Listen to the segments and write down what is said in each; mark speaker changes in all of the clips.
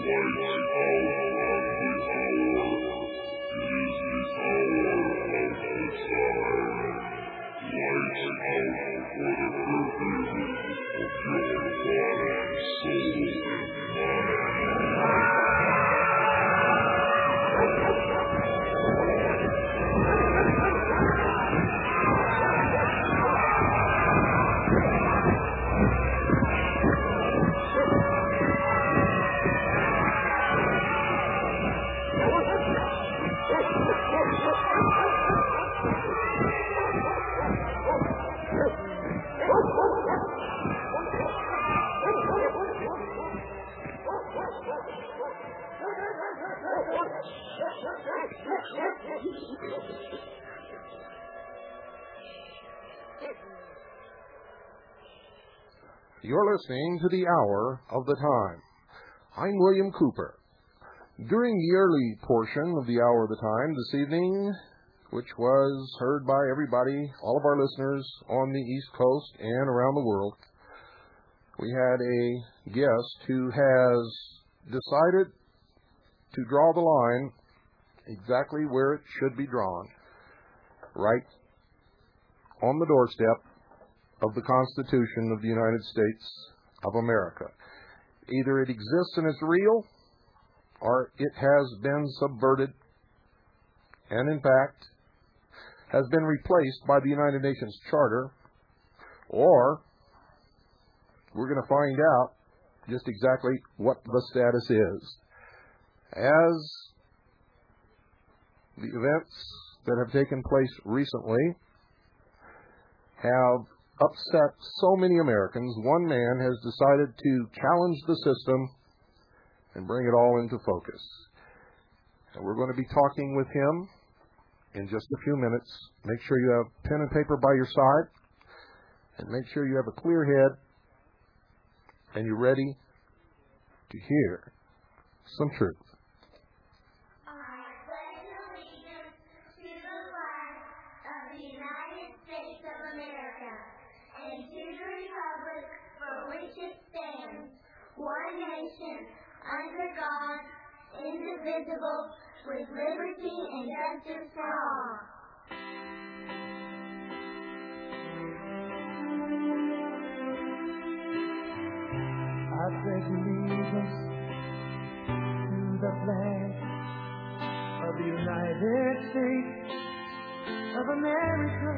Speaker 1: You're listening to the Hour of the Time. I'm William Cooper. During the early portion of the Hour of the Time this evening, which was heard by everybody, all of our listeners on the East Coast and around the world, we had a guest who has decided to draw the line exactly where it should be drawn, right on the doorstep of the Constitution of the United States of America. Either it exists and it's real, or it has been subverted and, in fact, has been replaced by the United Nations Charter, or we're going to find out just exactly what the status is. As the events that have taken place recently have upset so many Americans, one man has decided to challenge the system and bring it all into focus. And we're going to be talking with him in just a few minutes. Make sure you have pen and paper by your side, and make sure you have a clear head and you're ready to hear some truth.
Speaker 2: One nation, under God, indivisible, with liberty and justice for all.
Speaker 3: I pledge allegiance to the flag of the United States of America,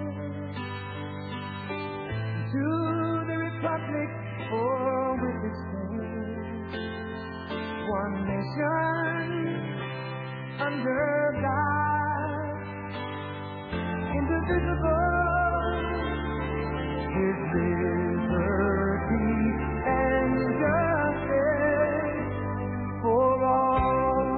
Speaker 3: to the republic for which it stands, one nation, under God, indivisible, with liberty and justice for all.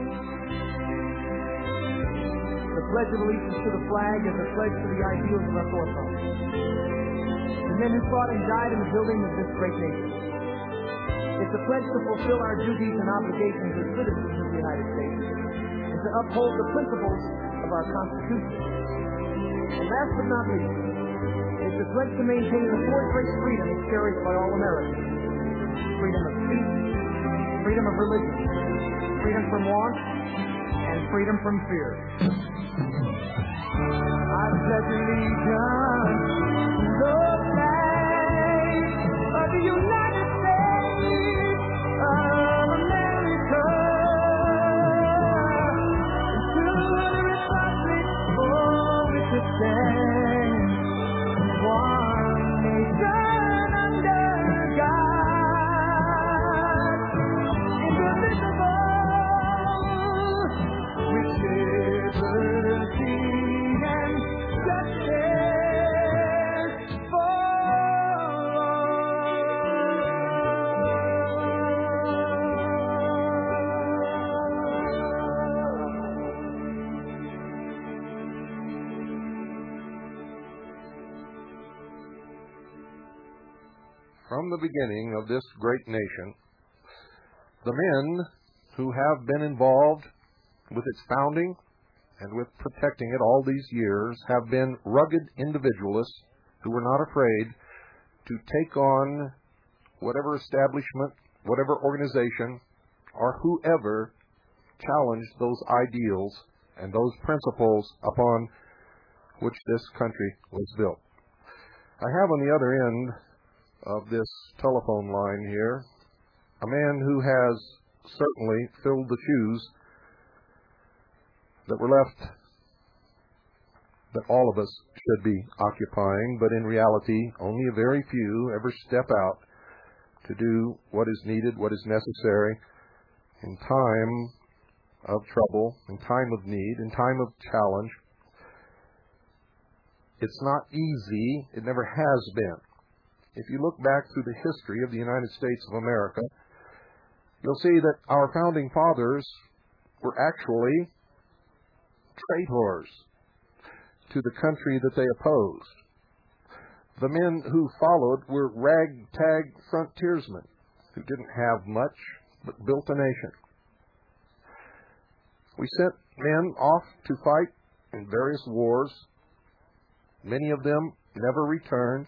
Speaker 3: The Pledge of Allegiance to the flag is a pledge to the ideals of our forefathers, the men who fought and died in the building of this great nation. It's a pledge to fulfill our duties and obligations as citizens of the United States, and to uphold the principles of our Constitution. And last but not least, it's a pledge to maintain the four great freedoms cherished by all Americans: freedom of speech, freedom of religion, freedom from want, and freedom from fear. I pledge allegiance to the flag of the United States of America, and to the republic for which it stands, one nation under God, indivisible, with liberty and justice for
Speaker 1: From the beginning of this great nation, the men who have been involved with its founding and with protecting it all these years have been rugged individualists who were not afraid to take on whatever establishment, whatever organization or whoever challenged those ideals and those principles upon which this country was built. I have on the other end of this telephone line here a man who has certainly filled the shoes that were left, that all of us should be occupying, but in reality, only a very few ever step out to do what is needed, what is necessary in time of trouble, in time of need, in time of challenge. It's not easy. It never has been. If you look back through the history of the United States of America, you'll see that our founding fathers were actually traitors to the country that they opposed. The men who followed were ragtag frontiersmen who didn't have much but built a nation. We sent men off to fight in various wars. Many of them never returned.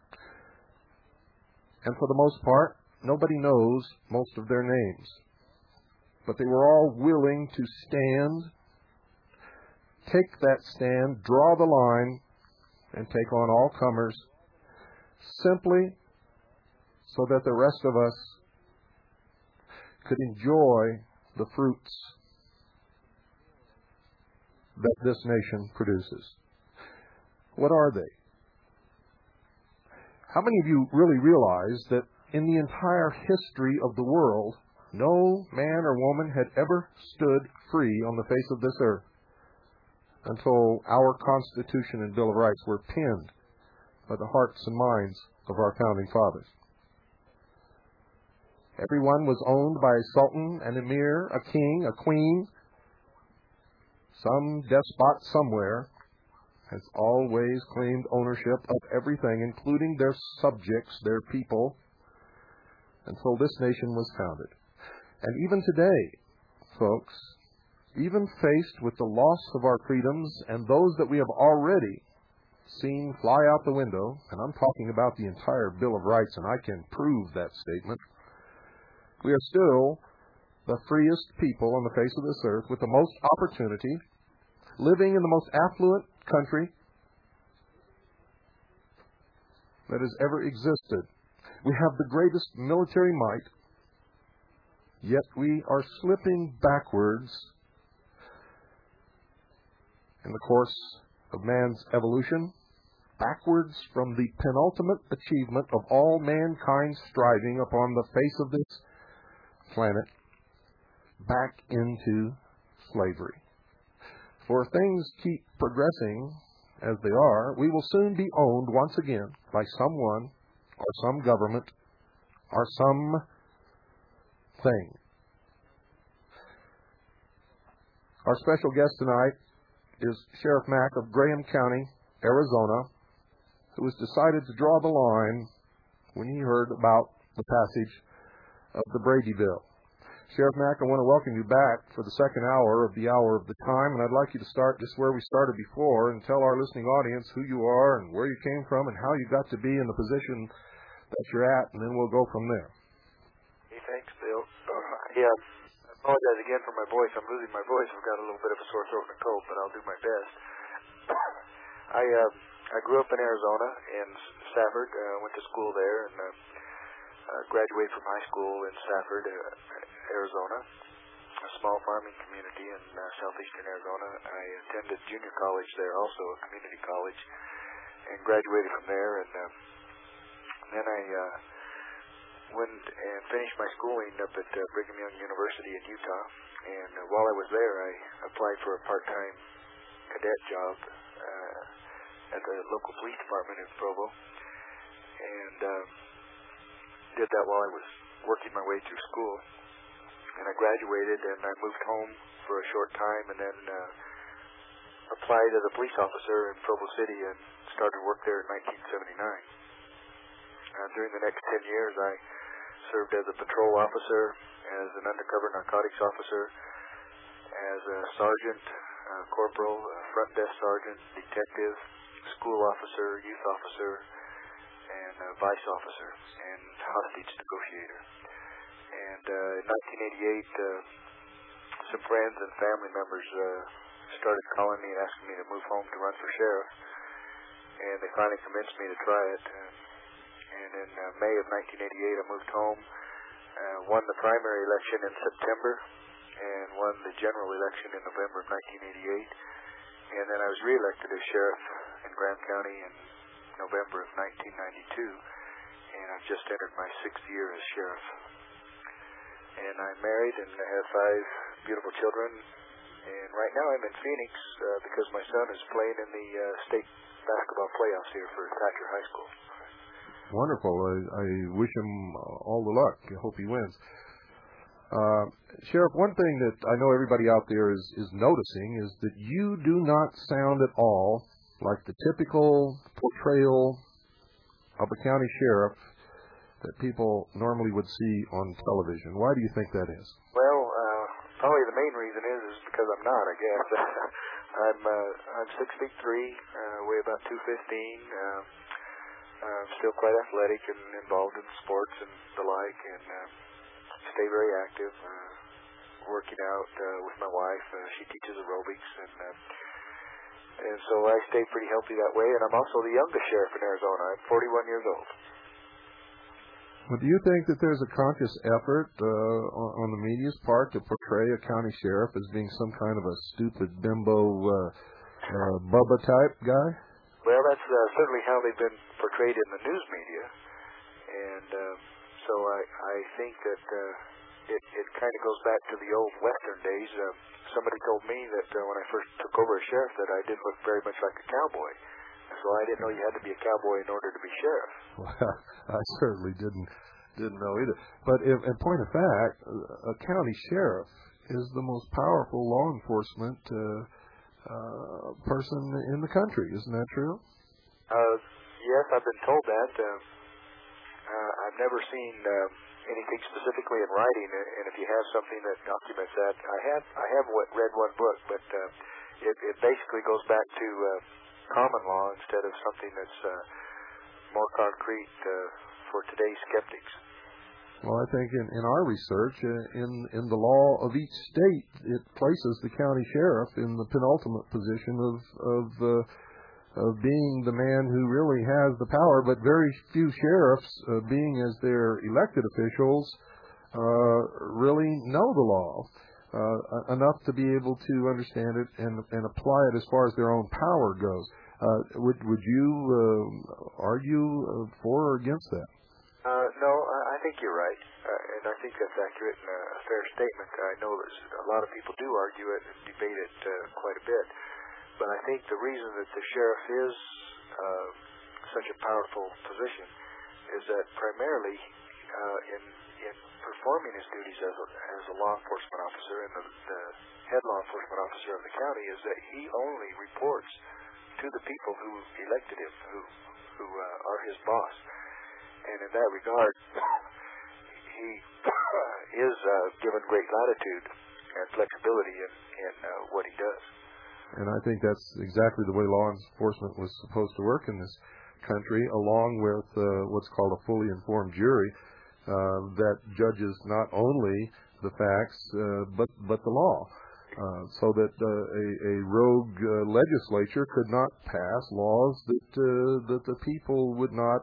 Speaker 1: And for the most part, nobody knows most of their names. But they were all willing to stand, take that stand, draw the line, and take on all comers, simply so that the rest of us could enjoy the fruits that this nation produces. What are they? How many of you really realize that in the entire history of the world, no man or woman had ever stood free on the face of this earth until our Constitution and Bill of Rights were penned by the hearts and minds of our founding fathers? Everyone was owned by a sultan, an emir, a king, a queen. Some despot somewhere has always claimed ownership of everything, including their subjects, their people, until this nation was founded. And even today, folks, even faced with the loss of our freedoms and those that we have already seen fly out the window, and I'm talking about the entire Bill of Rights, and I can prove that statement, we are still the freest people on the face of this earth with the most opportunity, living in the most affluent country that has ever existed. We have the greatest military might, yet we are slipping backwards in the course of man's evolution, backwards from the penultimate achievement of all mankind striving upon the face of this planet, back into slavery. For if things keep progressing as they are, we will soon be owned once again by someone or some government or some thing. Our special guest tonight is Sheriff Mack of Graham County, Arizona, who has decided to draw the line when he heard about the passage of the Brady Bill. Sheriff Mack, I want to welcome you back for the second hour of the Hour of the Time, and I'd like you to start just where we started before and tell our listening audience who you are and where you came from and how you got to be in the position that you're at, and then we'll go from there.
Speaker 4: Hey, thanks, Bill. I apologize again for my voice. I'm losing my voice. I've got a little bit of a sore throat and a cold, but I'll do my best. I grew up in Arizona, in Stafford. Went to school there, and graduated from high school in Stafford, Arizona, a small farming community in southeastern Arizona. I attended junior college there, also a community college, and graduated from there. And then I went and finished my schooling up at Brigham Young University in Utah. And while I was there, I applied for a part-time cadet job at the local police department in Provo, and did that while I was working my way through school. And I graduated, and I moved home for a short time, and then applied as a police officer in Provo City and started work there in 1979. During the next 10 years, I served as a patrol officer, as an undercover narcotics officer, as a sergeant, corporal, front desk sergeant, detective, school officer, youth officer, and vice officer, and hostage negotiator. And in 1988, some friends and family members started calling me and asking me to move home to run for sheriff. And they finally convinced me to try it. And in May of 1988, I moved home, won the primary election in September, and won the general election in November of 1988. And then I was reelected as sheriff in Graham County in November of 1992. And I've just entered my 6th year as sheriff. And I'm married and I have 5 beautiful children. And right now I'm in Phoenix because my son is playing in the state basketball playoffs here for Thatcher High School.
Speaker 1: Wonderful. I wish him all the luck. I hope he wins. Sheriff, one thing that I know everybody out there is noticing is that you do not sound at all like the typical portrayal of a county sheriff that people normally would see on television. Why do you think that is?
Speaker 4: Well, probably the main reason is because I'm not, I guess. I'm 6'3", weigh about 215. I'm still quite athletic and involved in sports and the like, and stay very active, working out with my wife. She teaches aerobics, and so I stay pretty healthy that way. And I'm also the youngest sheriff in Arizona. I'm 41 years old.
Speaker 1: Well, do you think that there's a conscious effort on the media's part to portray a county sheriff as being some kind of a stupid bimbo Bubba type guy?
Speaker 4: Well, that's certainly how they've been portrayed in the news media, and so I think that it kind of goes back to the old Western days. Somebody told me that when I first took over as sheriff that I did look very much like a cowboy. So I didn't know you had to be a cowboy in order to be sheriff.
Speaker 1: Well, I certainly didn't know either. But in point of fact, a county sheriff is the most powerful law enforcement person in the country. Isn't that true?
Speaker 4: Yes, I've been told that. I've never seen anything specifically in writing, and if you have something that documents that, I have read one book, but it basically goes back to common law instead of something that's more concrete for today's skeptics.
Speaker 1: Well, I think in our research, in the law of each state, it places the county sheriff in the penultimate position of being the man who really has the power, but very few sheriffs, being as their elected officials, really know the law enough to be able to understand it and apply it as far as their own power goes. Would you argue for or against that?
Speaker 4: No, I think you're right, and I think that's accurate and a fair statement. I know that a lot of people do argue it and debate it quite a bit, but I think the reason that the sheriff is such a powerful position is that primarily in performing his duties as a law enforcement officer and the head law enforcement officer of the county is that he only reports to the people who elected him, who are his boss. And in that regard, he is given great latitude and flexibility in what he does.
Speaker 1: And I think that's exactly the way law enforcement was supposed to work in this country, along with what's called a fully informed jury that judges not only the facts but the law. So that a rogue legislature could not pass laws that the people would not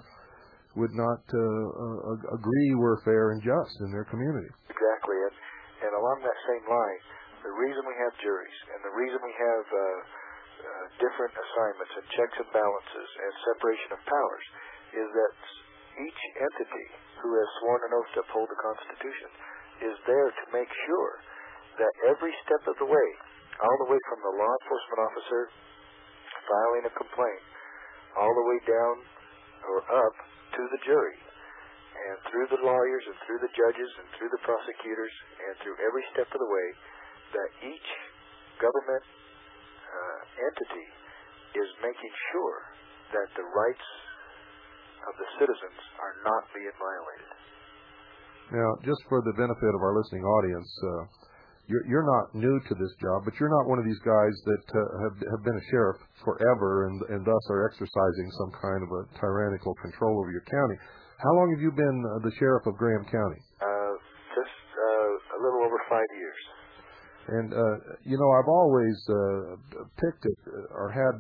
Speaker 1: agree were fair and just in their community.
Speaker 4: Exactly, and along that same line, the reason we have juries and the reason we have different assignments and checks and balances and separation of powers is that each entity who has sworn an oath to uphold the Constitution is there to make sure that every step of the way, all the way from the law enforcement officer filing a complaint, all the way down or up to the jury, and through the lawyers and through the judges and through the prosecutors and through every step of the way, that each government entity is making sure that the rights of the citizens are not being violated.
Speaker 1: Now, just for the benefit of our listening audience, you're not new to this job, but you're not one of these guys that have been a sheriff forever and thus are exercising some kind of a tyrannical control over your county. How long have you been the sheriff of Graham County?
Speaker 4: just a little over 5 years.
Speaker 1: And, I've always picked it or had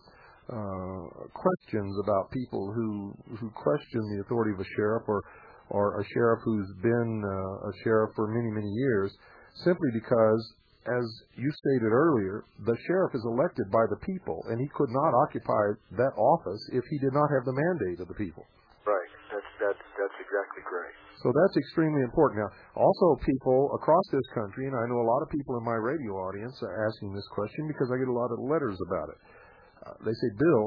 Speaker 1: questions about people who question the authority of a sheriff or a sheriff who's been a sheriff for many, many years, simply because, as you stated earlier, the sheriff is elected by the people, and he could not occupy that office if he did not have the mandate of the people.
Speaker 4: Right. That's exactly correct.
Speaker 1: So that's extremely important. Now, also people across this country, and I know a lot of people in my radio audience are asking this question because I get a lot of letters about it. They say, Bill,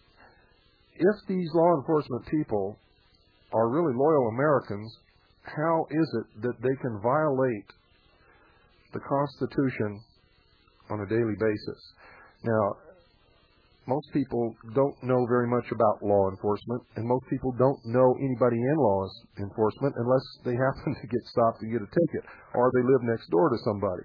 Speaker 1: if these law enforcement people are really loyal Americans, how is it that they can violate the Constitution on a daily basis? Now, most people don't know very much about law enforcement, and most people don't know anybody in law enforcement unless they happen to get stopped and get a ticket, or they live next door to somebody.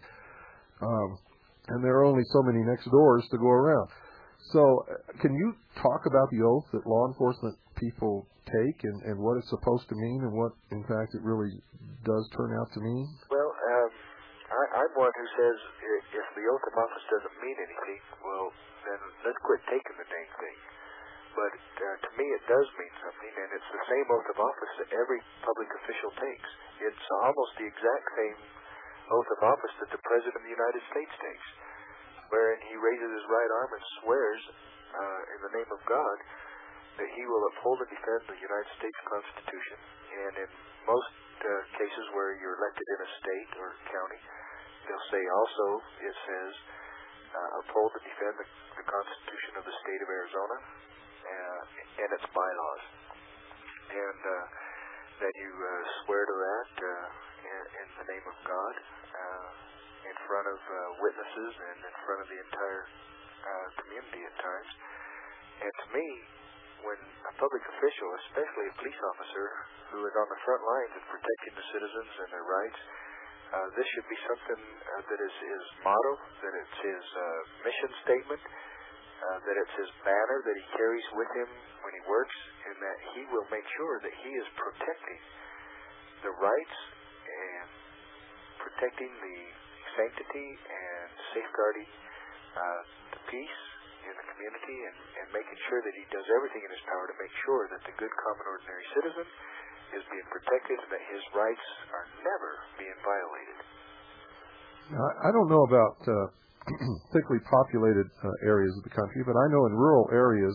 Speaker 1: And there are only so many next doors to go around. So can you talk about the oath that law enforcement people take and what it's supposed to mean and what, in fact, it really does turn out to mean?
Speaker 4: Well, I'm one who says if the oath of office doesn't mean anything, well, then let's quit taking the dang thing. But to me, it does mean something, and it's the same oath of office that every public official takes. It's almost the exact same oath of office that the President of the United States takes, wherein he raises his right arm and swears in the name of God that he will uphold and defend the United States Constitution. And in most cases where you're elected in a state or county, they'll say also, it says, uphold and defend the Constitution of the state of Arizona and its bylaws. And that you swear to that in the name of God in front of witnesses and in front of the entire community at times. And to me, when a public official, especially a police officer who is on the front lines of protecting the citizens and their rights, this should be something that is his motto, that it's his mission statement, that it's his banner that he carries with him when he works, and that he will make sure that he is protecting the rights and protecting the sanctity and safeguarding the peace in the community and making sure that he does everything in his power to make sure that the good common ordinary citizen is being protected and that his rights are never being violated.
Speaker 1: I don't know about thickly populated areas of the country, but I know in rural areas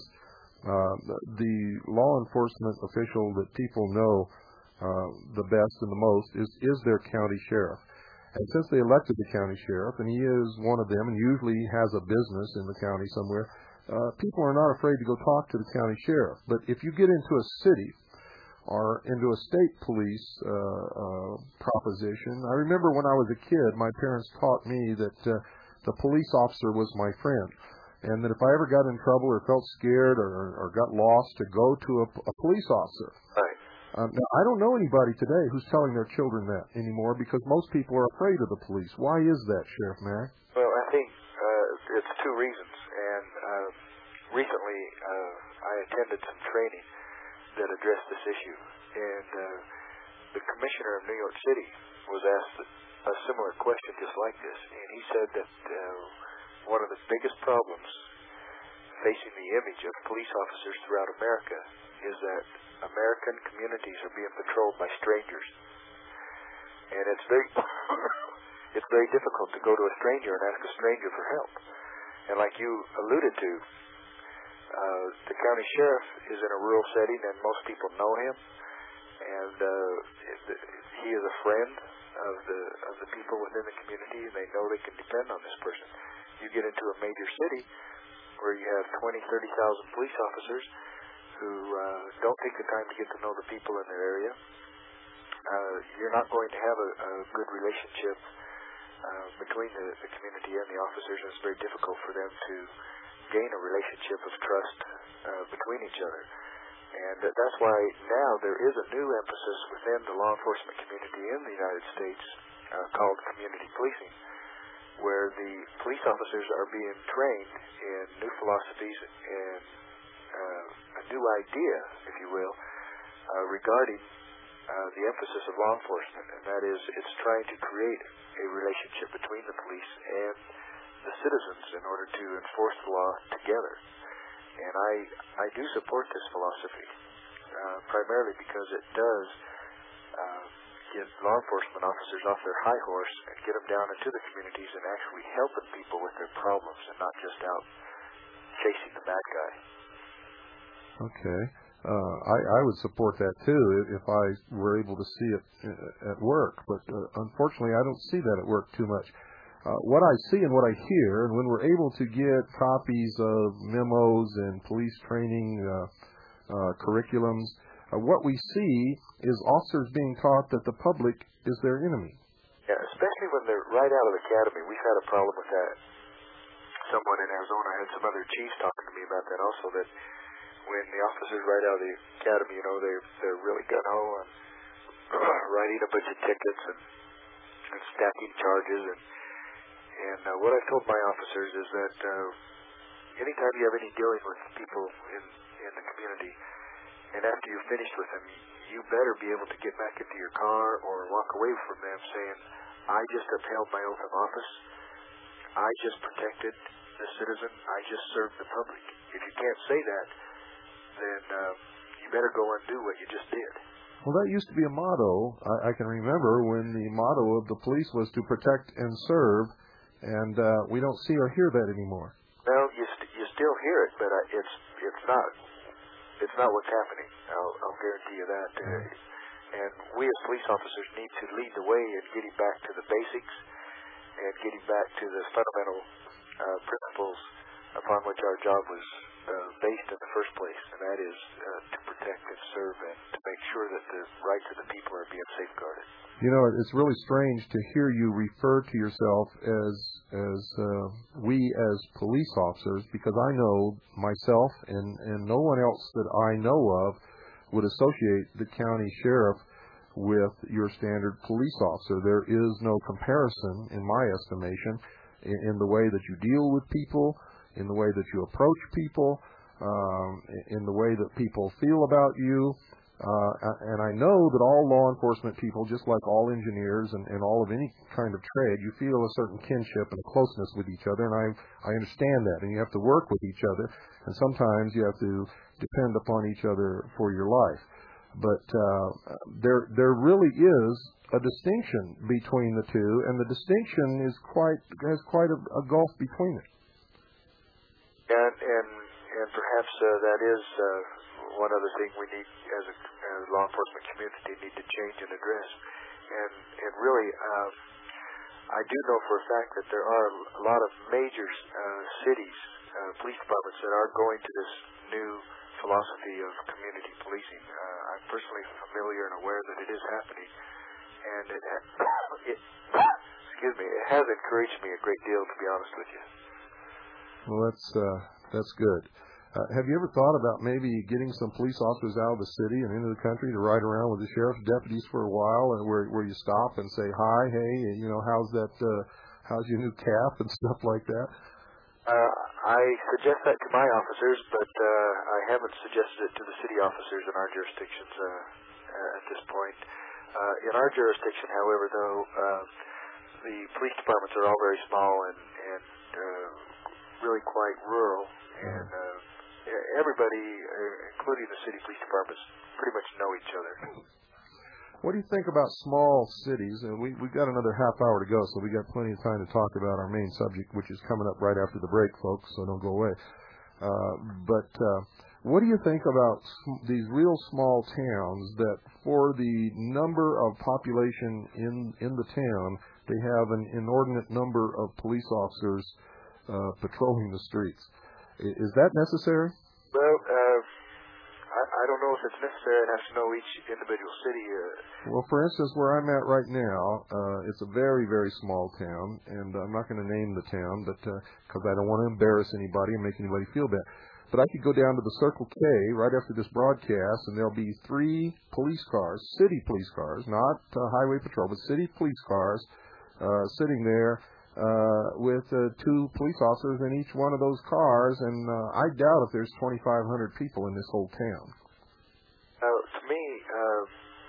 Speaker 1: the law enforcement official that people know the best and the most is their county sheriff. And since they elected the county sheriff, and he is one of them, and usually has a business in the county somewhere, people are not afraid to go talk to the county sheriff. But if you get into a city or into a state police proposition, I remember when I was a kid, my parents taught me that the police officer was my friend, and that if I ever got in trouble or felt scared or got lost, to go to a police officer.
Speaker 4: Right.
Speaker 1: Now, I don't know anybody today who's telling their children that anymore because most people are afraid of the police. Why is that, Sheriff Mack?
Speaker 4: Well, I think it's two reasons. And recently I attended some training that addressed this issue. And the commissioner of New York City was asked a similar question just like this. And he said that one of the biggest problems facing the image of police officers throughout America is that American communities are being patrolled by strangers, and it's very difficult to go to a stranger and ask a stranger for help. And like you alluded to, the county sheriff is in a rural setting, and most people know him, and he is a friend of the people within the community, and they know they can depend on this person. You get into a major city where you have 20,000, 30,000 police officers who don't take the time to get to know the people in their area. You're not going to have a good relationship between the community and the officers, and it's very difficult for them to gain a relationship of trust between each other. And that's why now there is a new emphasis within the law enforcement community in the United States called community policing, where the police officers are being trained in new philosophies and a new idea, if you will, regarding the emphasis of law enforcement, and that is it's trying to create a relationship between the police and the citizens in order to enforce the law together. And I do support this philosophy, primarily because it does get law enforcement officers off their high horse and get them down into the communities and actually helping people with their problems and not just out chasing the bad guy.
Speaker 1: Okay. I would support that too if I were able to see it at work, but unfortunately I don't see that at work too much. What I see and what I hear, and when we're able to get copies of memos and police training curriculums, what we see is officers being taught that the public is their enemy.
Speaker 4: Yeah, especially when they're right out of the academy. We've had a problem with that. Someone in Arizona had some other chiefs talking to me about that also, that when the officers right out of the academy, they're really gung-ho on writing a bunch of tickets and stacking charges. And what I've told my officers is that anytime you have any dealing with people in the community, and after you've finished with them, you better be able to get back into your car or walk away from them saying, I just upheld my oath of office. I just protected the citizen. I just served the public. If you can't say that, then you better go undo what you just did.
Speaker 1: Well, that used to be a motto. I can remember when the motto of the police was to protect and serve, and we don't see or hear that anymore.
Speaker 4: Well, you still hear it, but it's not what's happening. I'll guarantee you that. And we as police officers need to lead the way in getting back to the basics and getting back to the fundamental principles upon which our job was based in the first place, and that is to protect and serve and to make sure that the rights of the people are being safeguarded.
Speaker 1: You know, it's really strange to hear you refer to yourself as we as police officers, because I know myself and no one else that I know of would associate the county sheriff with your standard police officer. There is no comparison, in my estimation, in the way that you deal with people, in the way that you approach people, in the way that people feel about you. And I know that all law enforcement people, just like all engineers and all of any kind of trade, you feel a certain kinship and a closeness with each other, and I understand that. And you have to work with each other, and sometimes you have to depend upon each other for your life. But there really is a distinction between the two, and the distinction has quite a gulf between it.
Speaker 4: And perhaps that is one other thing we need as a law enforcement community need to change and address. And really, I do know for a fact that there are a lot of major cities, police departments that are going to this new philosophy of community policing. I'm personally familiar and aware that it is happening, and it has encouraged me a great deal, to be honest with you.
Speaker 1: Well, that's good. Have you ever thought about maybe getting some police officers out of the city and into the country to ride around with the sheriff's deputies for a while, and where you stop and say hi, hey, how's your new cap and stuff like that?
Speaker 4: I suggest that to my officers, but I haven't suggested it to the city officers in our jurisdictions at this point. In our jurisdiction, however, though, the police departments are all very small and really quite rural, and everybody, including the city police departments, pretty much know each other.
Speaker 1: What do you think about small cities? We've got another half hour to go, so we got plenty of time to talk about our main subject, which is coming up right after the break, folks, so don't go away. But what do you think about these real small towns that for the number of population in the town, they have an inordinate number of police officers patrolling the streets? Is that necessary?
Speaker 4: Well, I don't know if it's necessary. I'd have to know each individual city.
Speaker 1: Well, for instance, where I'm at right now, it's a very, very small town, and I'm not going to name the town, but because I don't want to embarrass anybody and make anybody feel bad. But I could go down to the Circle K right after this broadcast, and there'll be 3 police cars, city police cars, not highway patrol, but city police cars sitting there with 2 police officers in each one of those cars, and I doubt if there's 2,500 people in this whole town.
Speaker 4: To me, most of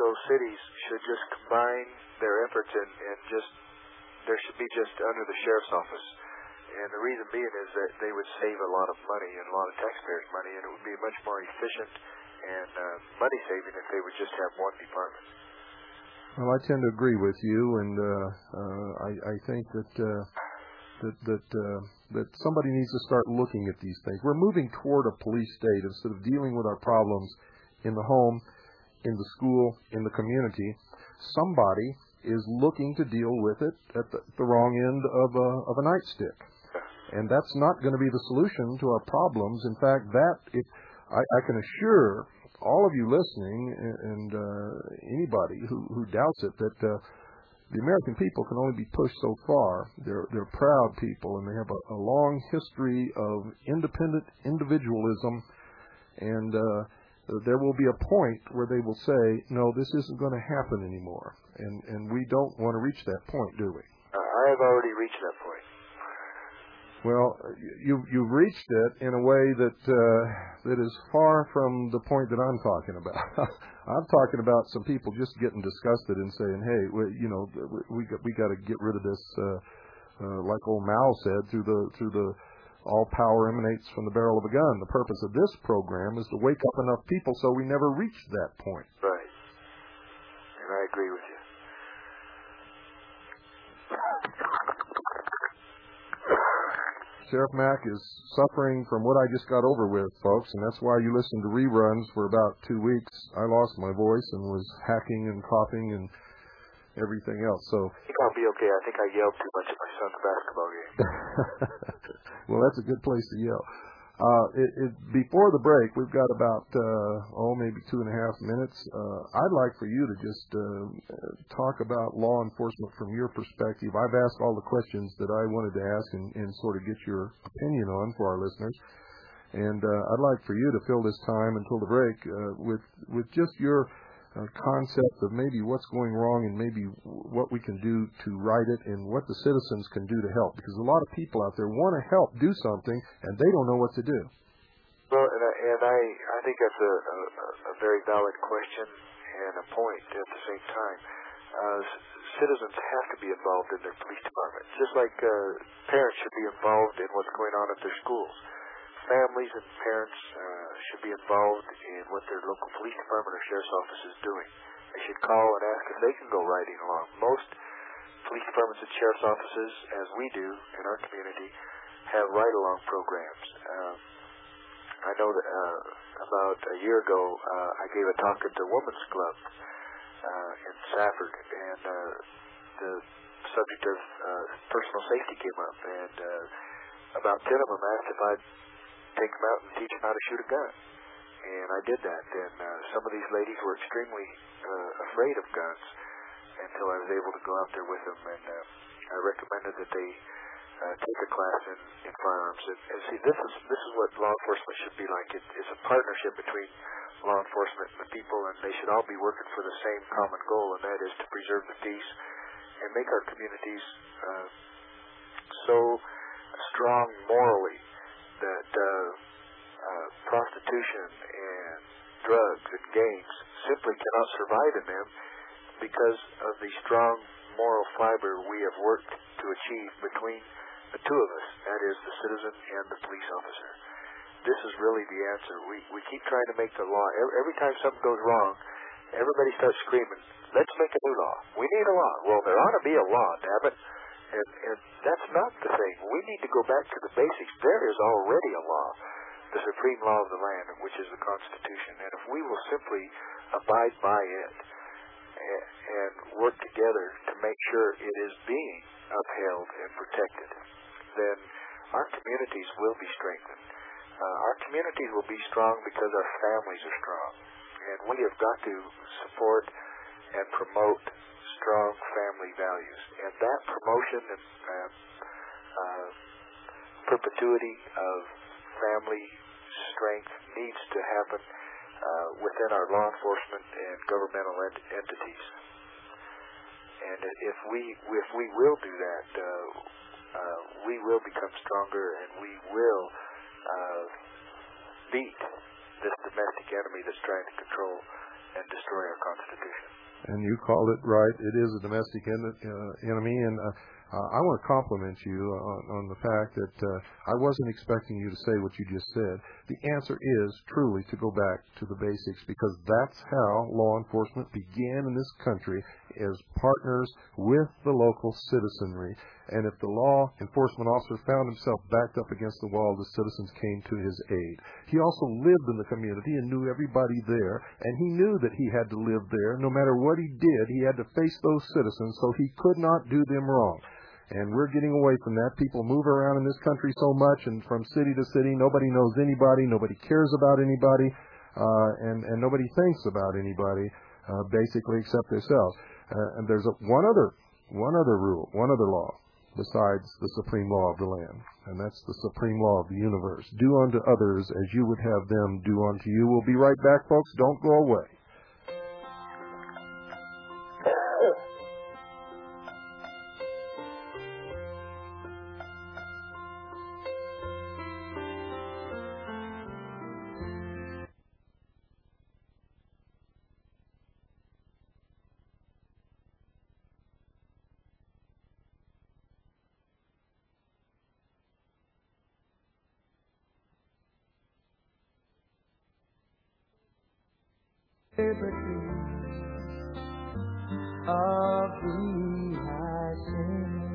Speaker 4: those cities should just combine their efforts and there should be just under the sheriff's office. And the reason being is that they would save a lot of money and a lot of taxpayers' money, and it would be much more efficient and money saving if they would just have one department.
Speaker 1: Well, I tend to agree with you, and I think that somebody needs to start looking at these things. We're moving toward a police state instead of dealing with our problems in the home, in the school, in the community. Somebody is looking to deal with it at the wrong end of a nightstick. And that's not going to be the solution to our problems. In fact, I can assure all of you listening and anybody who doubts it that the American people can only be pushed so far. They're proud people, and they have a long history of independent individualism, and there will be a point where they will say, no, this isn't going to happen anymore. And we don't want to reach that point, do we?
Speaker 4: I have already reached that point.
Speaker 1: Well, you've reached it in a way that is far from the point that I'm talking about. I'm talking about some people just getting disgusted and saying, "Hey, we got to get rid of this." Like old Mao said, through the all power emanates from the barrel of a gun. The purpose of this program is to wake up enough people so we never reach that point.
Speaker 4: Right, and I agree with you.
Speaker 1: Sheriff Mack is suffering from what I just got over with, folks, and that's why you listen to reruns for about 2 weeks. I lost my voice and was hacking and coughing and everything else. So
Speaker 4: I think I'll be okay. I think I yelled too much at my son's basketball game.
Speaker 1: Well, that's a good place to yell. Before the break, we've got about maybe 2.5 minutes. I'd like for you to just talk about law enforcement from your perspective. I've asked all the questions that I wanted to ask and sort of get your opinion on for our listeners. And I'd like for you to fill this time until the break with just your concept of maybe what's going wrong and maybe what we can do to right it and what the citizens can do to help. Because a lot of people out there want to help do something and they don't know what to do.
Speaker 4: Well, and I think that's a very valid question and a point at the same time. Citizens have to be involved in their police department, just like parents should be involved in what's going on at their schools. Families and parents should be involved in what their local police department or sheriff's office is doing. They should call and ask if they can go riding along. Most police departments and sheriff's offices, as we do in our community, have ride-along programs. I know that about a year ago, I gave a talk at the Women's Club in Safford, and the subject of personal safety came up, and about 10 of them asked if I'd take them out and teach them how to shoot a gun. And I did that. And some of these ladies were extremely afraid of guns until I was able to go out there with them. And I recommended that they take a class in firearms. And see, this is what law enforcement should be like. It's a partnership between law enforcement and the people, and they should all be working for the same common goal, and that is to preserve the peace and make our communities so strong morally that prostitution and drugs and gangs simply cannot survive in them because of the strong moral fiber we have worked to achieve between the two of us, that is the citizen and the police officer. This is really the answer. We keep trying to make the law. Every time something goes wrong, everybody starts screaming, let's make a new law. We need a law. Well, there ought to be a law, damn it. And that's not the thing. We need to go back to the basics. There is already a law, the supreme law of the land, which is the Constitution. And if we will simply abide by it and work together to make sure it is being upheld and protected, then our communities will be strengthened. Our communities will be strong because our families are strong. And we have got to support and promote strong family values, and that promotion and perpetuity of family strength needs to happen within our law enforcement and governmental entities. And if we will do that, we will become stronger, and we will beat this domestic enemy that's trying to control and destroy our Constitution.
Speaker 1: And you called it right. It is a domestic enemy, and I want to compliment you on the fact that I wasn't expecting you to say what you just said. The answer is truly to go back to the basics, because that's how law enforcement began in this country, as partners with the local citizenry. And if the law enforcement officer found himself backed up against the wall, the citizens came to his aid. He also lived in the community and knew everybody there, and he knew that he had to live there. No matter what he did, he had to face those citizens, so he could not do them wrong. And we're getting away from that. People move around in this country so much, and from city to city, nobody knows anybody, nobody cares about anybody, and nobody thinks about anybody, basically, except themselves. And there's one other rule, one other law, besides the supreme law of the land, and that's the supreme law of the universe. Do unto others as you would have them do unto you. We'll be right back, folks. Don't go away.
Speaker 3: Liberty of thee I sing,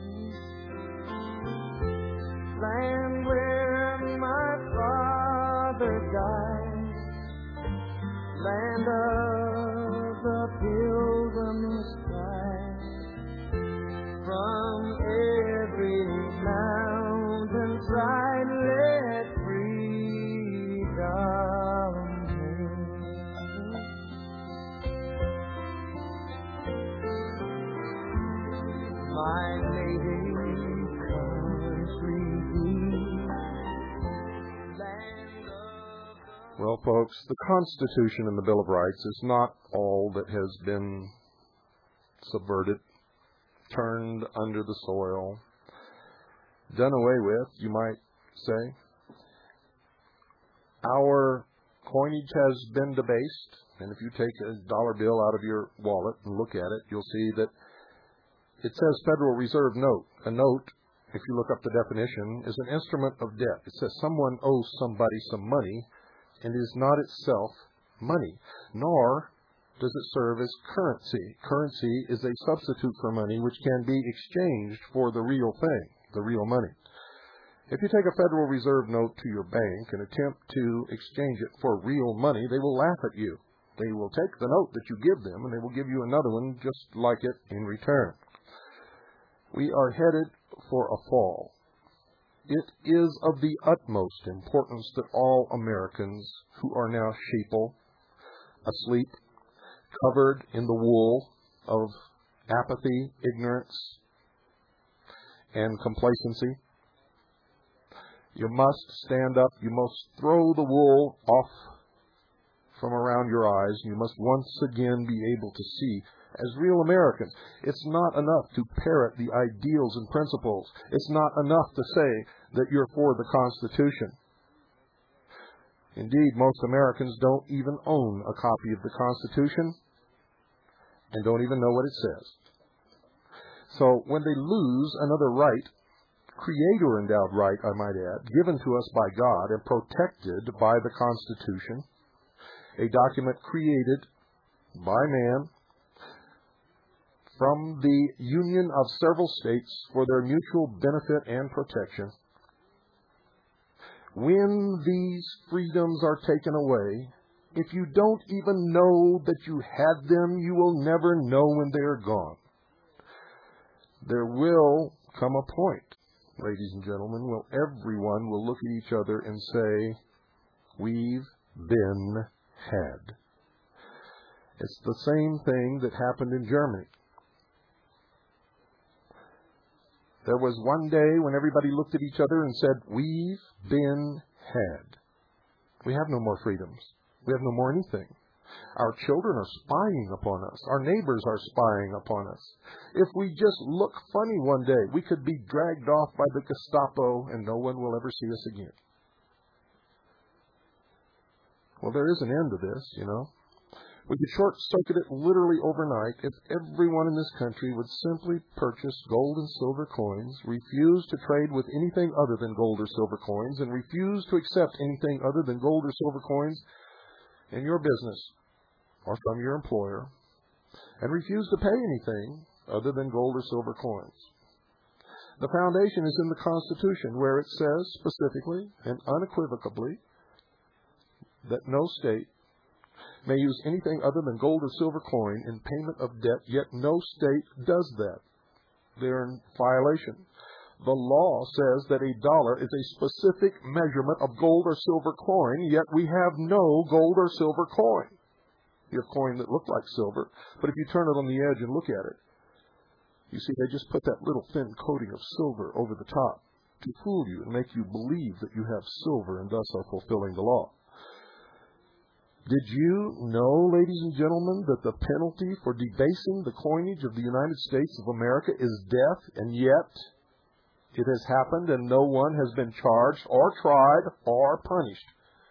Speaker 3: land where my father died, land of the pilgrim's pride, from every mountainside let freedom. My native country, land of...
Speaker 1: Well, folks, the Constitution and the Bill of Rights is not all that has been subverted, turned under the soil, done away with, you might say. Our coinage has been debased, and if you take a dollar bill out of your wallet and look at it, you'll see that it says Federal Reserve note. A note, if you look up the definition, is an instrument of debt. It says someone owes somebody some money, and is not itself money, nor does it serve as currency. Currency is a substitute for money which can be exchanged for the real thing, the real money. If you take a Federal Reserve note to your bank and attempt to exchange it for real money, they will laugh at you. They will take the note that you give them, and they will give you another one just like it in return. We are headed for a fall. It is of the utmost importance that all Americans who are now sheeple, asleep, covered in the wool of apathy, ignorance, and complacency, you must stand up, you must throw the wool off from around your eyes, and you must once again be able to see as real Americans. It's not enough to parrot the ideals and principles. It's not enough to say that you're for the Constitution. Indeed, most Americans don't even own a copy of the Constitution and don't even know what it says. So when they lose another right, Creator-endowed right, I might add, given to us by God and protected by the Constitution, a document created by man from the union of several states for their mutual benefit and protection. When these freedoms are taken away, if you don't even know that you had them, you will never know when they are gone. There will come a point, ladies and gentlemen, where everyone will look at each other and say, we've been had. It's the same thing that happened in Germany. There was one day when everybody looked at each other and said, we've been had. We have no more freedoms. We have no more anything. Our children are spying upon us. Our neighbors are spying upon us. If we just look funny one day, we could be dragged off by the Gestapo and no one will ever see us again. Well, there is an end to this, you know. We could short-circuit it literally overnight if everyone in this country would simply purchase gold and silver coins, refuse to trade with anything other than gold or silver coins, and refuse to accept anything other than gold or silver coins in your business or from your employer, and refuse to pay anything other than gold or silver coins. The foundation is in the Constitution, where it says specifically and unequivocally that no state may use anything other than gold or silver coin in payment of debt, yet no state does that. They're in violation. The law says that $1 is a specific measurement of gold or silver coin, yet we have no gold or silver coin. You have coin that look like silver, but if you turn it on the edge and look at it, you see they just put that little thin coating of silver over the top to fool you and make you believe that you have silver and thus are fulfilling the law. Did you know, ladies and gentlemen, that the penalty for debasing the coinage of the United States of America is death, and yet it has happened and no one has been charged or tried or punished?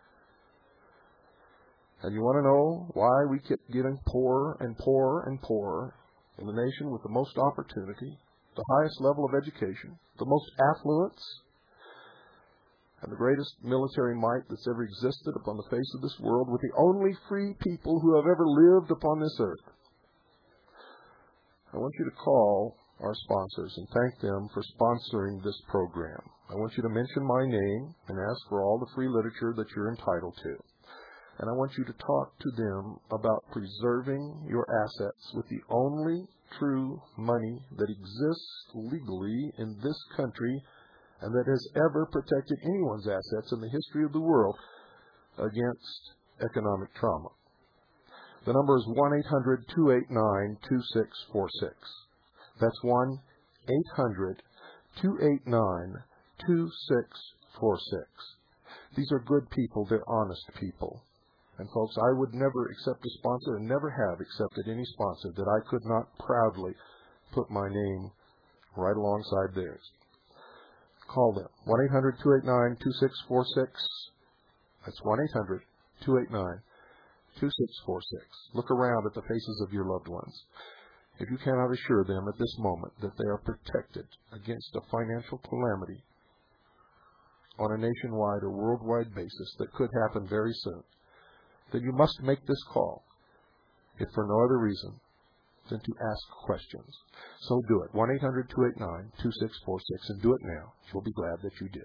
Speaker 1: And you want to know why we keep getting poorer and poorer and poorer in the nation with the most opportunity, the highest level of education, the most affluence, and the greatest military might that's ever existed upon the face of this world, with the only free people who have ever lived upon this earth? I want you to call our sponsors and thank them for sponsoring this program. I want you to mention my name and ask for all the free literature that you're entitled to. And I want you to talk to them about preserving your assets with the only true money that exists legally in this country and that has ever protected anyone's assets in the history of the world against economic trauma. The number is 1-800-289-2646. That's 1-800-289-2646. These are good people. They're honest people. And folks, I would never accept a sponsor and never have accepted any sponsor that I could not proudly put my name right alongside theirs. Call them. 1-800-289-2646. That's 1-800-289-2646. Look around at the faces of your loved ones. If you cannot assure them at this moment that they are protected against a financial calamity on a nationwide or worldwide basis that could happen very soon, then you must make this call, if for no other reason than to ask questions. So do it. 1-800-289-2646, and do it now. You'll be glad that you did.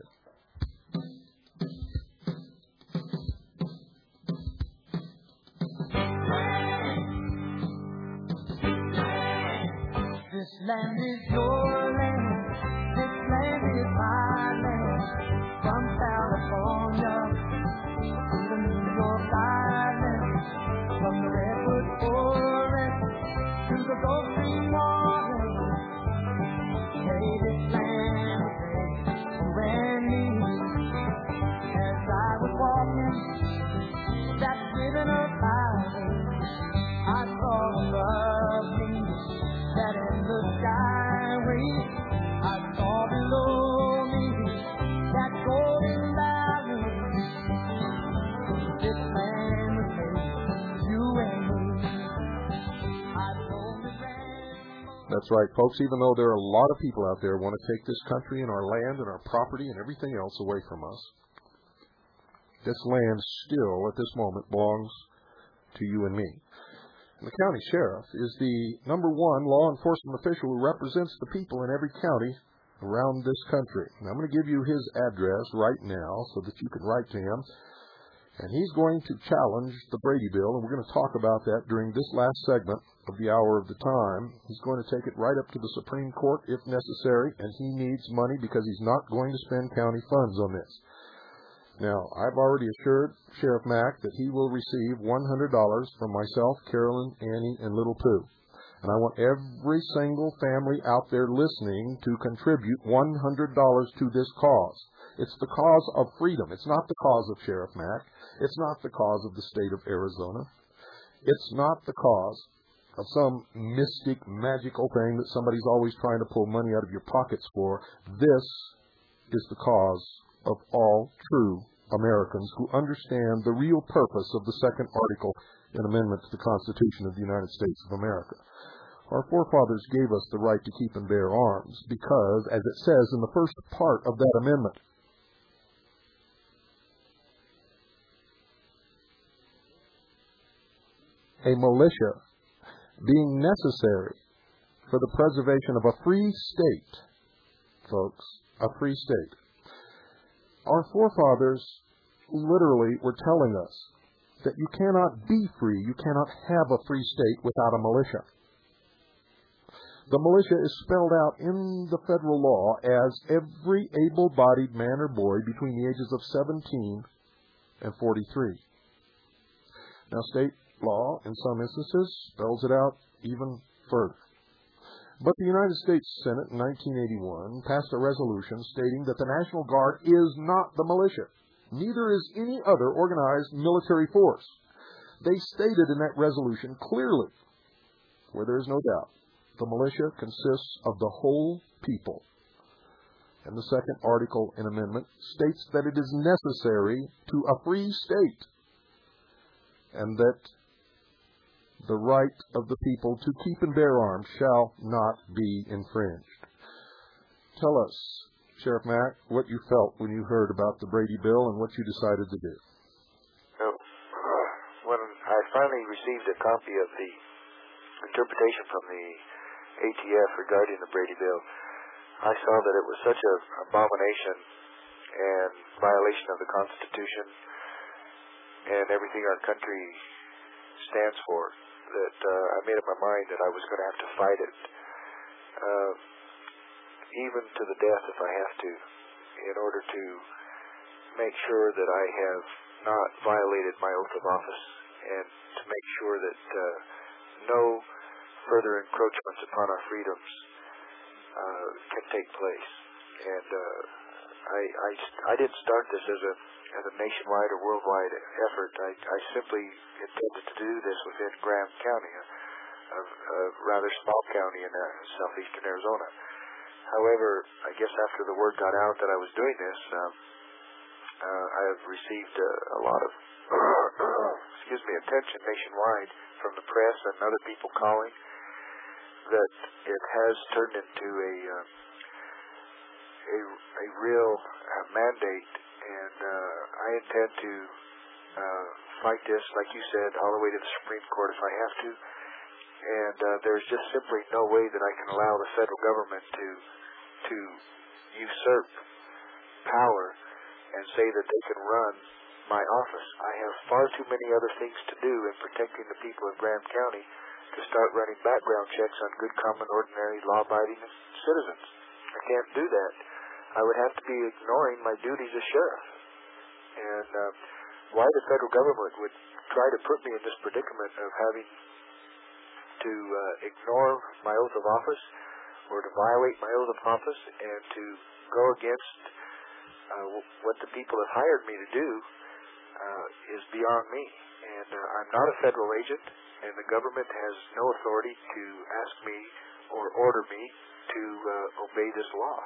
Speaker 3: This land is your land. This land is my land. From California to the New York Island, from the Redwood Forest to the Gulf Stream water. Hey, this land is you and me. As I was walking that ribbon of highway, I saw above me that endless skyway. I saw below me that golden valley. This land was made, you and me. I told the rainbow.
Speaker 1: That's right, folks. Even though there are a lot of people out there who want to take this country and our land and our property and everything else away from us, this land still, at this moment, belongs to you and me. And the county sheriff is the #1 law enforcement official who represents the people in every county around this country. And I'm going to give you his address right now so that you can write to him. And he's going to challenge the Brady Bill, and we're going to talk about that during this last segment of the Hour of the Time. He's going to take it right up to the Supreme Court if necessary, and he needs money because he's not going to spend county funds on this. Now, I've already assured Sheriff Mack that he will receive $100 from myself, Carolyn, Annie, and Little Pooh. And I want every single family out there listening to contribute $100 to this cause. It's the cause of freedom. It's not the cause of Sheriff Mack. It's not the cause of the state of Arizona. It's not the cause of some mystic, magical thing that somebody's always trying to pull money out of your pockets for. This is the cause of all true Americans who understand the real purpose of the second article an amendment to the Constitution of the United States of America. Our forefathers gave us the right to keep and bear arms because, as it says in the first part of that amendment, a militia being necessary for the preservation of a free state, folks, a free state. Our forefathers literally were telling us that you cannot be free, you cannot have a free state without a militia. The militia is spelled out in the federal law as every able-bodied man or boy between the ages of 17 and 43. Now, state law, in some instances, spells it out even further. But the United States Senate in 1981 passed a resolution stating that the National Guard is not the militia. Neither is any other organized military force. They stated in that resolution clearly, where there is no doubt, the militia consists of the whole people. And the second article in amendment states that it is necessary to a free state, and that the right of the people to keep and bear arms shall not be infringed. Tell us, Sheriff Mack, what you felt when you heard about the Brady Bill and what you decided to do.
Speaker 4: When I finally received a copy of the interpretation from the ATF regarding the Brady Bill, I saw that it was such an abomination and violation of the Constitution and everything our country stands for that I made up my mind that I was going to have to fight it, even to the death if I have to, in order to make sure that I have not violated my oath of office and to make sure that no further encroachments upon our freedoms can take place. And I didn't start this as a nationwide or worldwide effort. I simply intended to do this within Graham County, a rather small county in southeastern Arizona. However, I guess after the word got out that I was doing this, I have received a lot of attention nationwide from the press and other people calling that it has turned into a real mandate, and I intend to fight this, like you said, all the way to the Supreme Court if I have to. And there's just simply no way that I can allow the federal government to usurp power and say that they can run my office. I have far too many other things to do in protecting the people of Graham County to start running background checks on good, common, ordinary, law-abiding citizens. I can't do that. I would have to be ignoring my duties as sheriff. And why the federal government would try to put me in this predicament of having to ignore my oath of office or to violate my oath of office and to go against what the people have hired me to do is beyond me. And I'm not a federal agent, and the government has no authority to ask me or order me to obey this law.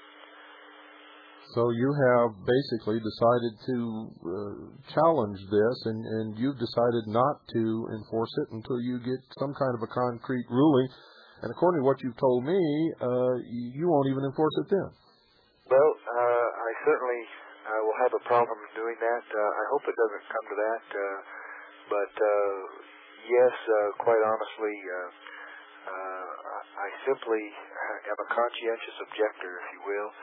Speaker 1: So you have basically decided to challenge this, and you've decided not to enforce it until you get some kind of a concrete ruling. And according to what you've told me, you won't even enforce it then.
Speaker 4: Well, I certainly will have a problem doing that. I hope it doesn't come to that. But yes, quite honestly, I simply am a conscientious objector, if you will.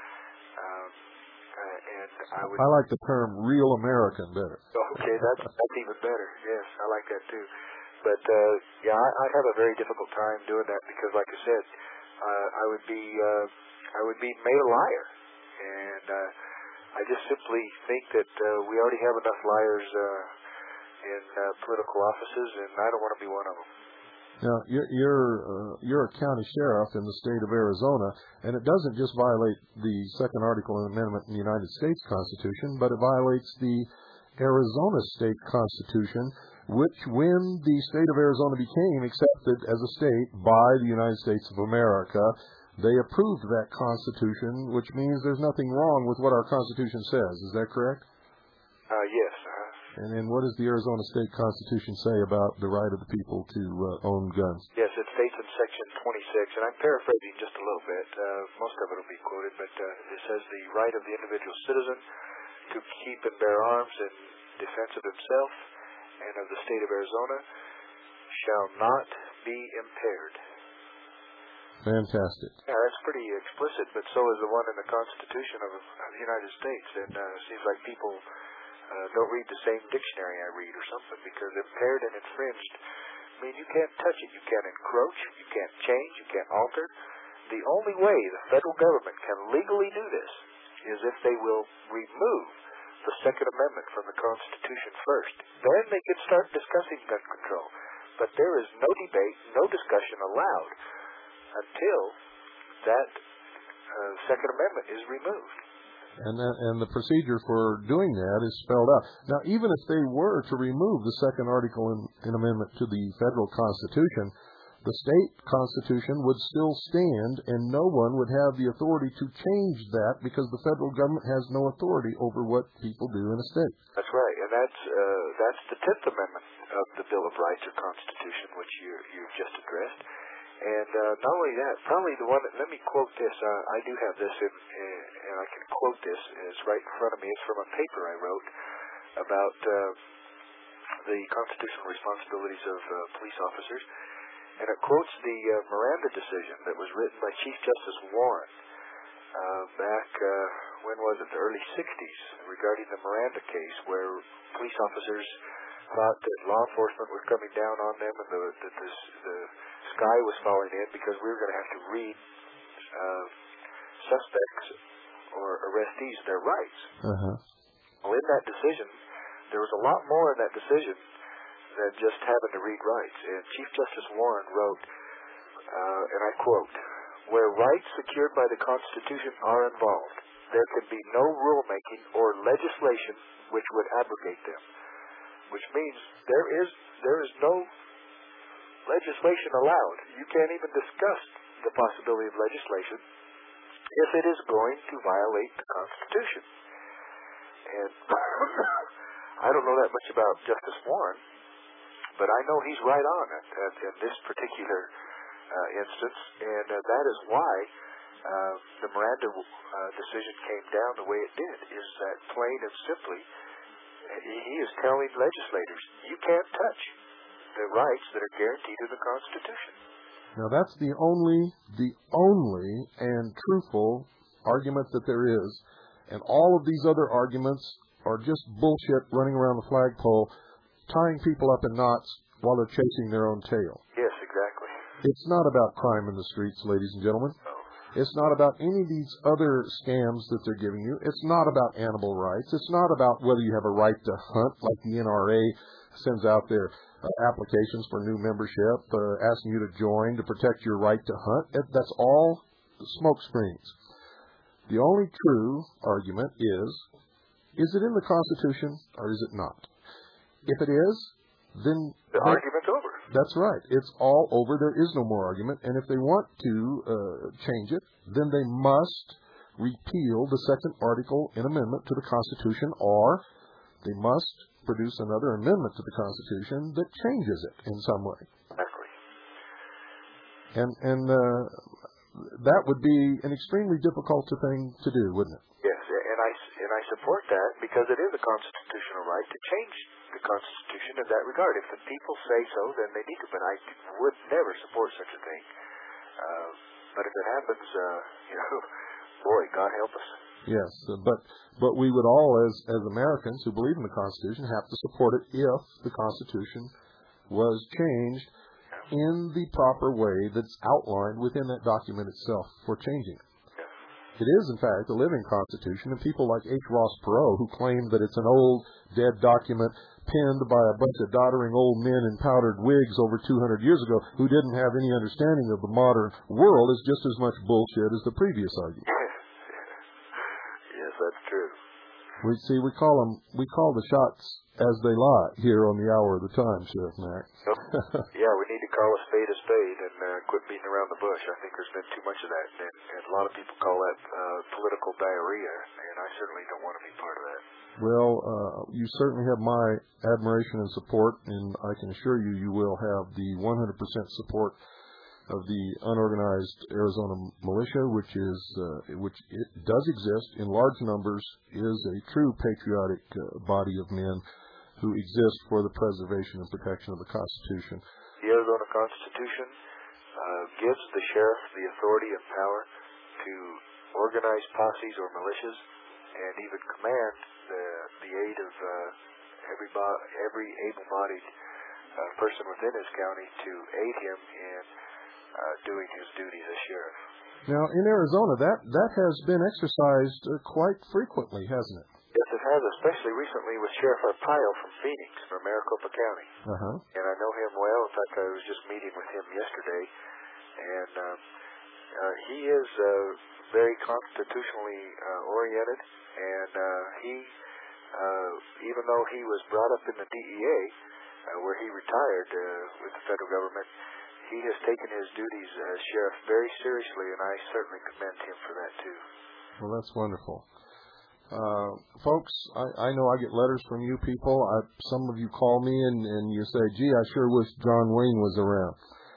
Speaker 4: And I
Speaker 1: like the term "real American" better.
Speaker 4: Okay, that's even better. Yes, I like that too. But yeah, I'd have a very difficult time doing that because, like I said, I would be made a liar, and I just simply think that we already have enough liars in political offices, and I don't want to be one of them.
Speaker 1: Now, you're a county sheriff in the state of Arizona, and it doesn't just violate the second article and amendment in the United States Constitution, but it violates the Arizona State Constitution, which, when the state of Arizona became accepted as a state by the United States of America, they approved that Constitution, which means there's nothing wrong with what our Constitution says. Is that correct?
Speaker 4: Yes.
Speaker 1: And what does the Arizona State Constitution say about the right of the people to own guns?
Speaker 4: Yes, it states in Section 26, and I'm paraphrasing just a little bit. Most of it will be quoted, but it says the right of the individual citizen to keep and bear arms in defense of himself and of the state of Arizona shall not be impaired.
Speaker 1: Fantastic.
Speaker 4: Yeah, that's pretty explicit, but so is the one in the Constitution of the United States. And it seems like people don't read the same dictionary I read or something, because impaired and infringed mean you can't touch it, you can't encroach, you can't change, you can't alter. The only way the federal government can legally do this is if they will remove the Second Amendment from the Constitution first. Then they can start discussing gun control. But there is no debate, no discussion allowed until that Second Amendment is removed.
Speaker 1: And the procedure for doing that is spelled out. Now, even if they were to remove the second article in amendment to the federal Constitution, the state Constitution would still stand, and no one would have the authority to change that, because the federal government has no authority over what people do in a state.
Speaker 4: That's right, and that's the 10th Amendment of the Bill of Rights or Constitution, which you've just addressed. And not only that, probably the one that, let me quote this, I do have this, and I can quote this, it's right in front of me. It's from a paper I wrote about the constitutional responsibilities of police officers, and it quotes the Miranda decision that was written by Chief Justice Warren back, when was it, the early 60s, regarding the Miranda case, where police officers thought that law enforcement was coming down on them, and the sky was falling in, because we were going to have to read suspects or arrestees their rights. Well, in that decision, there was a lot more in that decision than just having to read rights. And Chief Justice Warren wrote, and I quote, "Where rights secured by the Constitution are involved, there can be no rulemaking or legislation which would abrogate them." Which means there is no legislation allowed. You can't even discuss the possibility of legislation if it is going to violate the Constitution. And I don't know that much about Justice Warren, but I know he's right on in this particular instance, and that is why the Miranda decision came down the way it did, is that plain and simply, he is telling legislators, you can't touch the rights that are guaranteed in the Constitution.
Speaker 1: Now, that's the only and truthful argument that there is, and all of these other arguments are just bullshit running around the flagpole, tying people up in knots while they're chasing their own tail.
Speaker 4: Yes, exactly.
Speaker 1: It's not about crime in the streets, ladies and gentlemen.
Speaker 4: No.
Speaker 1: It's not about any of these other scams that they're giving you. It's not about animal rights. It's not about whether you have a right to hunt, like the NRA sends out their applications for new membership, asking you to join to protect your right to hunt. That's all smoke screens. The only true argument is it in the Constitution or is it not? If it is, then
Speaker 4: the argument's over.
Speaker 1: That's right. It's all over. There is no more argument. And if they want to change it, then they must repeal the second article in amendment to the Constitution, or they must produce another amendment to the Constitution that changes it in some way.
Speaker 4: Exactly.
Speaker 1: And that would be an extremely difficult thing to do, wouldn't it?
Speaker 4: Yes, and I support that, because it is a constitutional right to change the Constitution in that regard. If the people say so, then they need to. But I would never support such a thing. But if it happens, boy, God help us.
Speaker 1: Yes, but we would all, as Americans who believe in the Constitution, have to support it if the Constitution was changed in the proper way that's outlined within that document itself for changing it. It is, in fact, a living Constitution, and people like H. Ross Perot, who claim that it's an old, dead document penned by a bunch of doddering old men in powdered wigs over 200 years ago who didn't have any understanding of the modern world, is just as much bullshit as the previous argument.
Speaker 4: Yes, that's true.
Speaker 1: We call the shots as they lie here on the Hour of the Time, Sheriff Mack.
Speaker 4: Yeah, we need to call a spade and quit beating around the bush. I think there's been too much of that, and a lot of people call that political diarrhea, and I certainly don't want to be part of that.
Speaker 1: Well, you certainly have my admiration and support, and I can assure you, you will have the 100% support of the unorganized Arizona militia, which it does exist in large numbers, is a true patriotic body of men who exist for the preservation and protection of the Constitution.
Speaker 4: The Arizona Constitution gives the sheriff the authority and power to organize posses or militias and even command the aid of every able-bodied person within his county to aid him in doing his duties as sheriff.
Speaker 1: Now, in Arizona, that has been exercised quite frequently, hasn't it?
Speaker 4: Yes, it has, especially recently with Sheriff Arpaio from Phoenix, from Maricopa County.
Speaker 1: Uh-huh.
Speaker 4: And I know him well. In fact, I was just meeting with him yesterday. And he is very constitutionally oriented. And he, even though he was brought up in the DEA, where he retired with the federal government, he has taken his duties as sheriff very seriously, and I certainly commend him for that, too.
Speaker 1: Well, that's wonderful. Folks, I know I get letters from you people. Some of you call me and you say, gee, I sure wish John Wayne was around.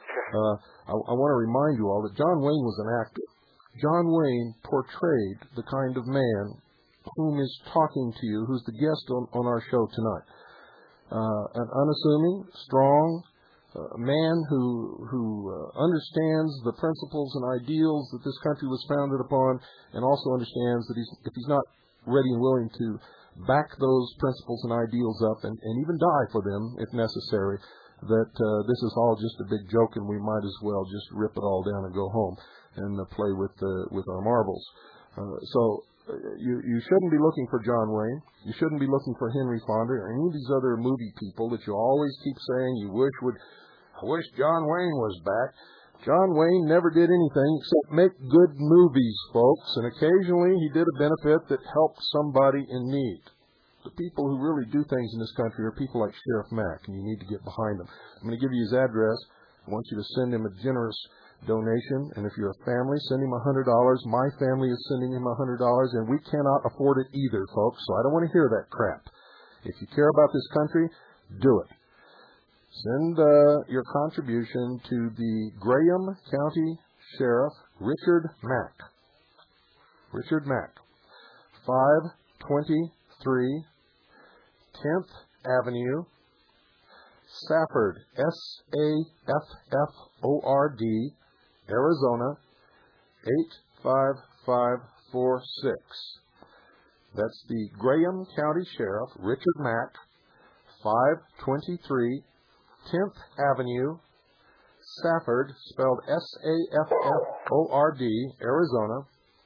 Speaker 1: I want to remind you all that John Wayne was an actor. John Wayne portrayed the kind of man whom is talking to you, who's the guest on our show tonight. An unassuming, strong man who understands the principles and ideals that this country was founded upon, and also understands that if he's not ready and willing to back those principles and ideals up and even die for them if necessary, that this is all just a big joke and we might as well just rip it all down and go home and play with our marbles. So you shouldn't be looking for John Wayne. You shouldn't be looking for Henry Fonda or any of these other movie people that you always keep saying you wish would. I wish John Wayne was back. John Wayne never did anything except make good movies, folks, and occasionally he did a benefit that helped somebody in need. The people who really do things in this country are people like Sheriff Mack, and you need to get behind them. I'm going to give you his address. I want you to send him a generous donation, and if you're a family, send him $100. My family is sending him $100, and we cannot afford it either, folks, so I don't want to hear that crap. If you care about this country, do it. Send your contribution to the Graham County Sheriff, Richard Mack. Richard Mack, 523 10th Avenue, Safford, Safford, Arizona, 85546. That's the Graham County Sheriff, Richard Mack, 523 10th Avenue, Safford, spelled Safford, Arizona,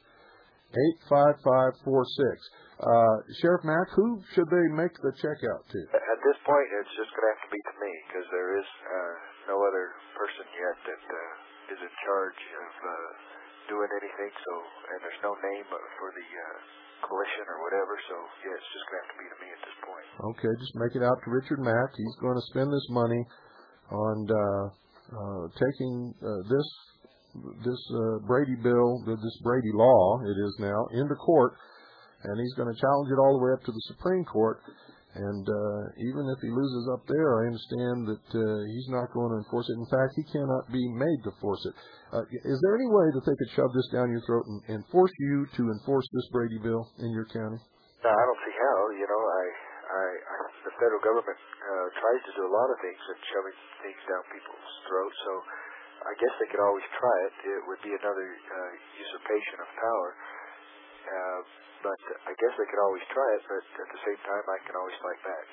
Speaker 1: 85546. Sheriff Mack, who should they make the check out to?
Speaker 4: At this point, it's just going to have to be to me, because there is no other person yet that is in charge of doing anything, and there's no name for the coalition or whatever, so yeah, it's just going to have to be to me at this point.
Speaker 1: Okay, just make it out to Richard Mack. He's going to spend this money on taking this Brady bill, this Brady law, it is now, into court, and he's going to challenge it all the way up to the Supreme Court. And even if he loses up there, I understand that he's not going to enforce it. In fact, he cannot be made to force it. Is there any way that they could shove this down your throat and force you to enforce this Brady bill in your county?
Speaker 4: No, I don't see how. You know, the federal government tries to do a lot of things and shoving things down people's throats. So I guess they could always try it. It would be another usurpation of power. But I guess they could always try it, but at the same time, I can always fight back.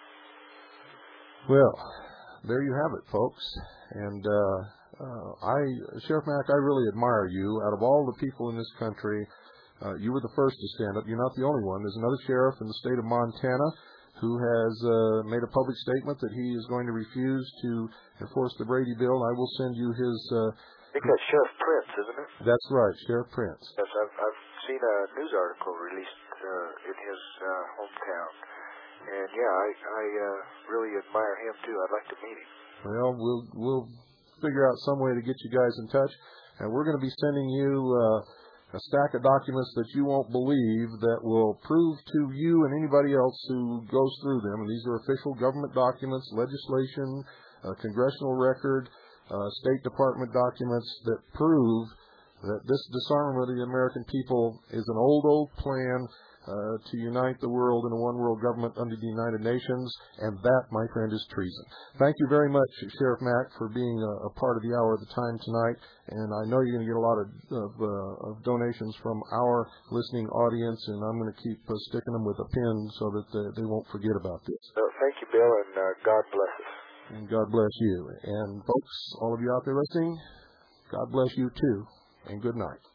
Speaker 1: Well, there you have it, folks. And Sheriff Mack, I really admire you. Out of all the people in this country, you were the first to stand up. You're not the only one. There's another sheriff in the state of Montana who has made a public statement that he is going to refuse to enforce the Brady bill. I will send you his...
Speaker 4: I think that's Sheriff Prince, isn't it?
Speaker 1: That's right, Sheriff Prince.
Speaker 4: Yes, I've seen a news article released in his hometown. And yeah, I really admire him too. I'd like to meet him.
Speaker 1: Well, we'll figure out some way to get you guys in touch, and we're going to be sending you a stack of documents that you won't believe that will prove to you and anybody else who goes through them. And these are official government documents, legislation, congressional record, State Department documents that prove that this disarmament of the American people is an old plan to unite the world in a one-world government under the United Nations, and that, my friend, is treason. Thank you very much, Sheriff Mack, for being a part of the Hour of the Time tonight, and I know you're going to get a lot of donations from our listening audience, and I'm going to keep sticking them with a pin so that they won't forget about this.
Speaker 4: Thank you, Bill, and God bless us.
Speaker 1: And God bless you. And folks, all of you out there listening, God bless you too, and good night.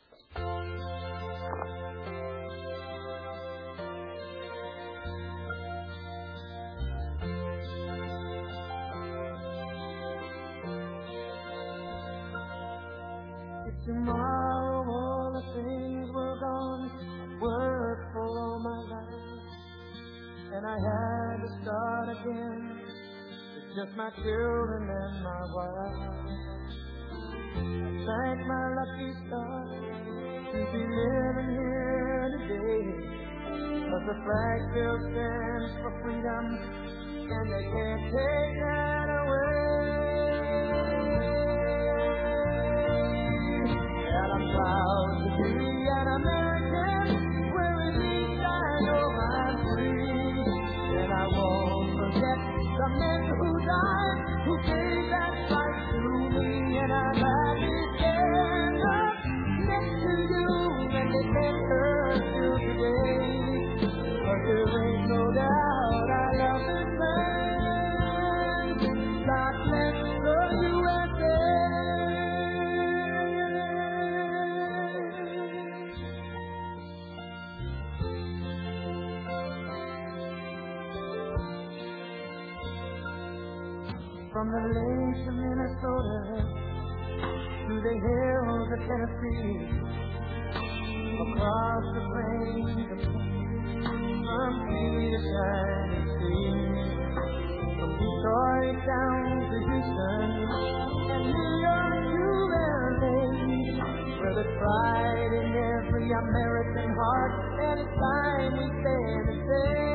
Speaker 3: Tomorrow all the things were gone, worked for all my life, and I had to start again with just my children and my wife. I thank my lucky stars to be living here today, 'cause the flag still stands for freedom, and they can't take that away. Proud to be an American, where at least I know I'm free. And I won't forget the men who died, who gave that fight to me. And I'm happy to stand up next to you and defend her till today. 'Cause there ain't no doubt I love this land. God bless the USA. From the lakes of Minnesota to the hills of Tennessee, across the plains of from sea to shining sea, from Detroit down to Houston and New York to LA, where there's pride in every American heart, and it's time we stand and say.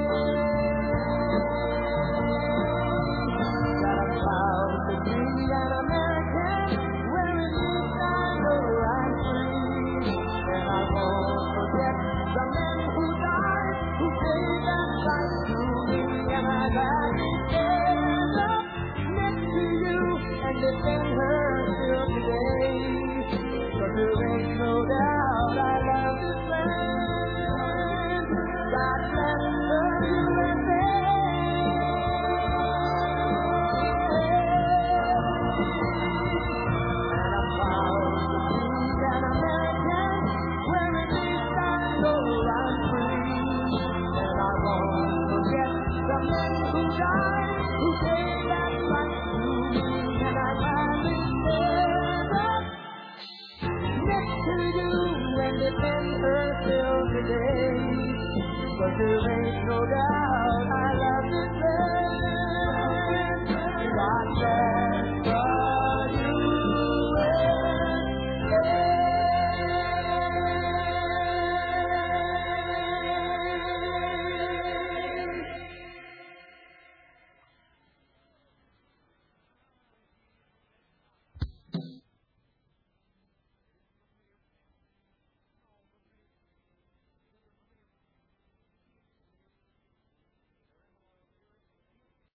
Speaker 3: Proud to be an American, where at least I know I'm free. And I won't forget the men who died, who gave that fight to me. And I'd like to stand up next to you and defend her till today. 'Cause there ain't no doubt I love this land. God bless the USA. But there ain't no doubt I love this land. God bless.